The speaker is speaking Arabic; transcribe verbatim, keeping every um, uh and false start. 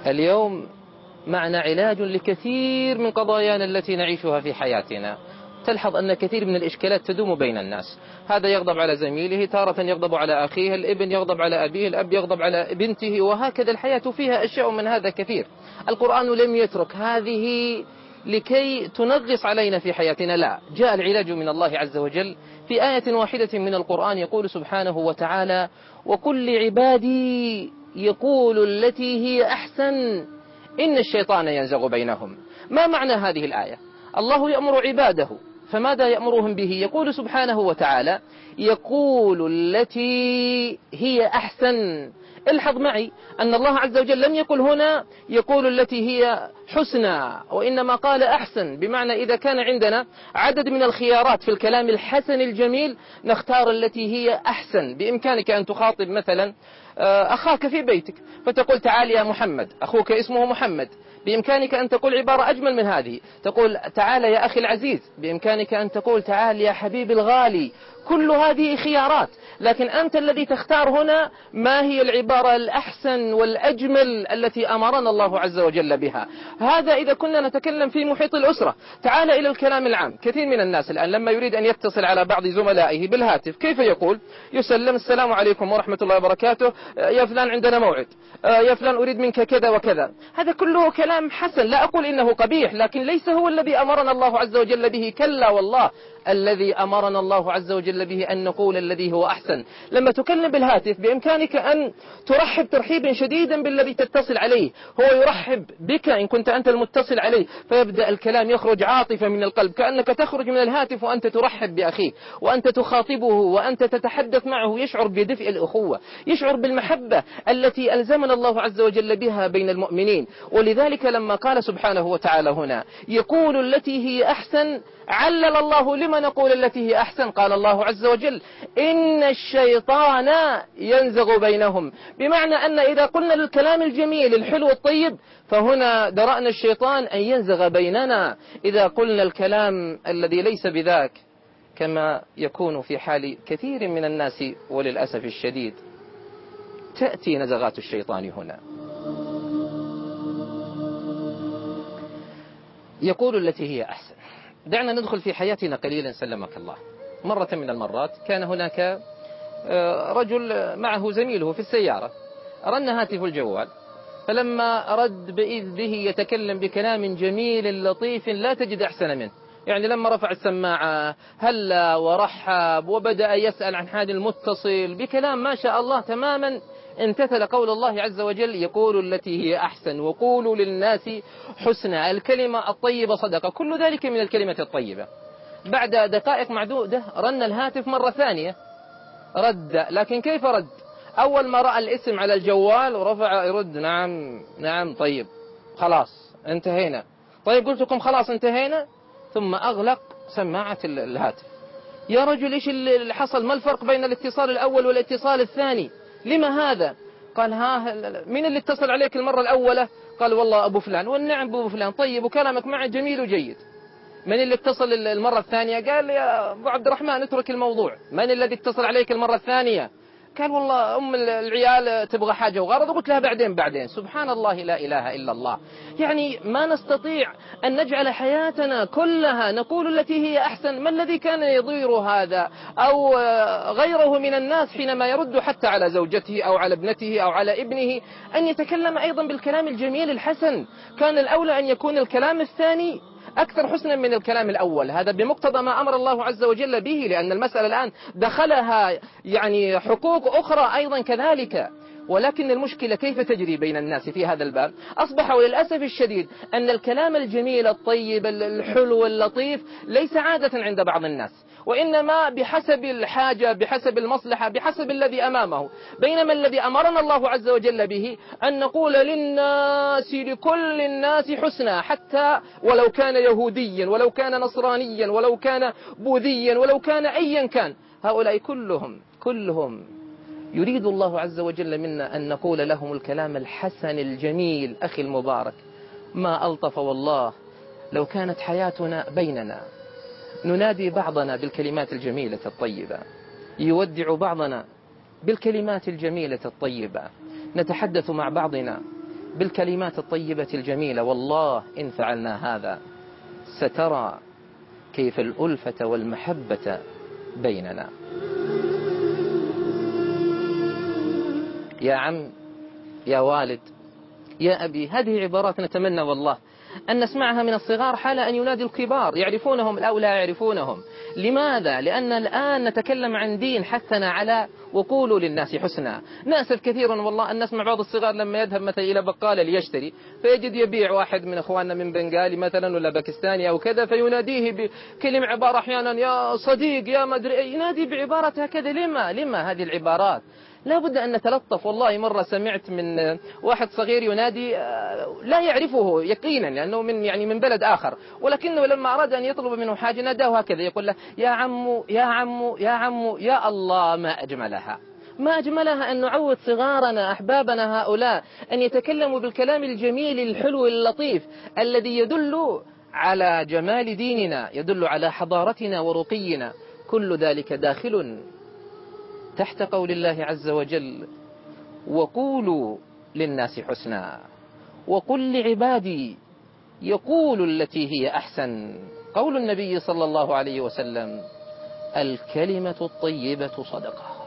اليوم معنا علاج لكثير من قضايانا التي نعيشها في حياتنا. تلحظ أن كثير من الإشكالات تدوم بين الناس، هذا يغضب على زميله، تارة يغضب على أخيه، الابن يغضب على أبيه، الأب يغضب على بنته، وهكذا الحياة فيها أشياء من هذا كثير. القرآن لم يترك هذه لكي تنغص علينا في حياتنا، لا، جاء العلاج من الله عز وجل في آية واحدة من القرآن. يقول سبحانه وتعالى: وكل عبادي يقول التي هي أحسن إن الشيطان ينزغ بينهم. ما معنى هذه الآية؟ الله يأمر عباده، فماذا يأمرهم به؟ يقول سبحانه وتعالى: يقول التي هي أحسن. الحظ معي أن الله عز وجل لم يقل هنا يقول التي هي حسنى، وإنما قال أحسن، بمعنى إذا كان عندنا عدد من الخيارات في الكلام الحسن الجميل نختار التي هي أحسن. بإمكانك أن تخاطب مثلا أخاك في بيتك فتقول: تعال يا محمد، أخوك اسمه محمد، بإمكانك أن تقول عبارة أجمل من هذه، تقول: تعال يا أخي العزيز، بإمكانك أن تقول: تعال يا حبيبي الغالي. كل هذه خيارات، لكن أنت الذي تختار هنا ما هي العبارة الأحسن والأجمل التي أمرنا الله عز وجل بها. هذا إذا كنا نتكلم في محيط الأسرة. تعال إلى الكلام العام. كثير من الناس الآن لما يريد أن يتصل على بعض زملائه بالهاتف كيف يقول؟ يسلم: السلام عليكم ورحمة الله وبركاته، يا فلان عندنا موعد، يا فلان أريد منك كذا وكذا. هذا كله كلام حسن، لا أقول إنه قبيح، لكن ليس هو الذي أمرنا الله عز وجل به، كلا والله. الذي أمرنا الله عز وجل به أن نقول الذي هو أحسن. لما تكلم بالهاتف بإمكانك أن ترحب ترحيبا شديدا بالذي تتصل عليه، هو يرحب بك إن كنت أنت المتصل عليه، فيبدأ الكلام يخرج عاطفة من القلب، كأنك تخرج من الهاتف وأنت ترحب بأخيك وأنت تخاطبه وأنت تتحدث معه، يشعر بدفء الأخوة، يشعر بالمحبة التي ألزمنا الله عز وجل بها بين المؤمنين. ولذلك لما قال سبحانه وتعالى هنا يقول التي هي أحسن، علل الله لما نقول التي هي أحسن. قال الله عز وجل: إن الشيطان ينزغ بينهم، بمعنى أن إذا قلنا للكلام الجميل الحلو الطيب فهنا درأنا الشيطان أن ينزغ بيننا. إذا قلنا الكلام الذي ليس بذاك، كما يكون في حال كثير من الناس وللأسف الشديد، تأتي نزغات الشيطان هنا. يقول التي هي أحسن. دعنا ندخل في حياتنا قليلا سلمك الله. مرة من المرات كان هناك رجل معه زميله في السيارة، رن هاتف الجوال، فلما رد بإذ به يتكلم بكلام جميل لطيف لا تجد أحسن منه. يعني لما رفع السماعة هلا ورحب وبدأ يسأل عن حال المتصل بكلام ما شاء الله تماما، امتثل قول الله عز وجل: يقول التي هي أحسن وقولوا للناس حسنى. الكلمة الطيبة صدقة، كل ذلك من الكلمة الطيبة. بعد دقائق معدودة رن الهاتف مرة ثانية، رد، لكن كيف رد؟ أول ما رأى الاسم على الجوال ورفع يرد: نعم نعم طيب خلاص انتهينا. طيب قلت لكم خلاص انتهينا. ثم أغلق سماعة الهاتف. يا رجل إيش اللي حصل؟ ما الفرق بين الاتصال الأول والاتصال الثاني؟ لما هذا؟ قال: ها مين اللي اتصل عليك المرة الأولى؟ قال: والله أبو فلان. والنعم أبو فلان. طيب وكلامك معه جميل وجيد. من اللي اتصل المرة الثانية؟ قال: يا أبو عبد الرحمن اترك الموضوع. من الذي اتصل عليك المرة الثانية؟ قال: والله أم العيال تبغى حاجة وغرض، وقلت لها بعدين بعدين. سبحان الله، لا إله إلا الله. يعني ما نستطيع أن نجعل حياتنا كلها نقول التي هي أحسن. ما الذي كان يضير هذا أو غيره من الناس حينما يرد حتى على زوجته أو على ابنته أو على ابنه أن يتكلم أيضا بالكلام الجميل الحسن؟ كان الأولى أن يكون الكلام الثاني أكثر حسنا من الكلام الأول. هذا بمقتضى ما أمر الله عز وجل به، لأن المسألة الآن دخلها يعني حقوق أخرى أيضا كذلك. ولكن المشكلة كيف تجري بين الناس في هذا الباب؟ أصبح وللأسف الشديد أن الكلام الجميل الطيب الحلو اللطيف ليس عادة عند بعض الناس، وإنما بحسب الحاجة، بحسب المصلحة، بحسب الذي أمامه. بينما الذي أمرنا الله عز وجل به أن نقول للناس لكل الناس حسنا، حتى ولو كان يهوديا ولو كان نصرانيا ولو كان بوذيا ولو كان أيا كان، هؤلاء كلهم كلهم يريد الله عز وجل منا أن نقول لهم الكلام الحسن الجميل. أخي المبارك، ما ألطف والله لو كانت حياتنا بيننا ننادي بعضنا بالكلمات الجميلة الطيبة، يودع بعضنا بالكلمات الجميلة الطيبة، نتحدث مع بعضنا بالكلمات الطيبة الجميلة. والله إن فعلنا هذا سترى كيف الألفة والمحبة بيننا. يا عم، يا والد، يا أبي، هذه عبارات نتمنى والله أن نسمعها من الصغار حال أن ينادي الكبار، يعرفونهم أو لا يعرفونهم. لماذا؟ لأن الآن نتكلم عن دين حثنا على وقولوا للناس حسنا. نأسف كثيرا والله أن نسمع بعض الصغار لما يذهب مثلا إلى بقالة ليشتري، فيجد يبيع واحد من أخواننا من بنغالي مثلا ولا باكستاني أو كذا، فيناديه بكلمة عبارة أحيانا يا صديق يا مدري، ينادي بعبارة هكذا. لما لما هذه العبارات؟ لا بد أن نتلطف. والله مرة سمعت من واحد صغير ينادي لا يعرفه يقينا لأنه من يعني من بلد آخر، ولكنه لما أراد أن يطلب منه حاجة ناداه هكذا يقول له يا عمو يا عمو يا عمو. يا الله ما أجملها، ما أجملها أن نعود صغارنا أحبابنا هؤلاء أن يتكلموا بالكلام الجميل الحلو اللطيف الذي يدل على جمال ديننا، يدل على حضارتنا ورقينا. كل ذلك داخل تحت قول الله عز وجل وقولوا للناس حسنا وقل لعبادي يقولوا التي هي أحسن. قول النبي صلى الله عليه وسلم الكلمة الطيبة صدقة.